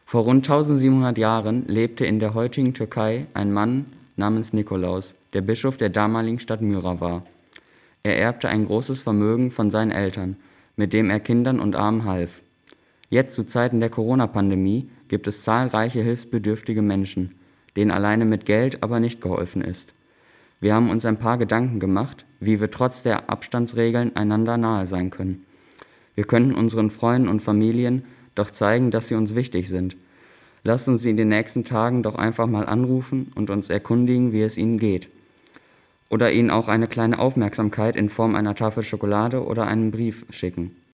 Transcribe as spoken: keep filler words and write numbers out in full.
Vor rund tausendsiebenhundert Jahren lebte in der heutigen Türkei ein Mann namens Nikolaus, der Bischof der damaligen Stadt Myra war. Er erbte ein großes Vermögen von seinen Eltern, mit dem er Kindern und Armen half. Jetzt zu Zeiten der Corona-Pandemie gibt es zahlreiche hilfsbedürftige Menschen, denen alleine mit Geld aber nicht geholfen ist. Wir haben uns ein paar Gedanken gemacht, wie wir trotz der Abstandsregeln einander nahe sein können. Wir können unseren Freunden und Familien doch zeigen, dass sie uns wichtig sind. Lasst uns sie in den nächsten Tagen doch einfach mal anrufen und uns erkundigen, wie es ihnen geht. Oder ihnen auch eine kleine Aufmerksamkeit in Form einer Tafel Schokolade oder einem Brief schicken.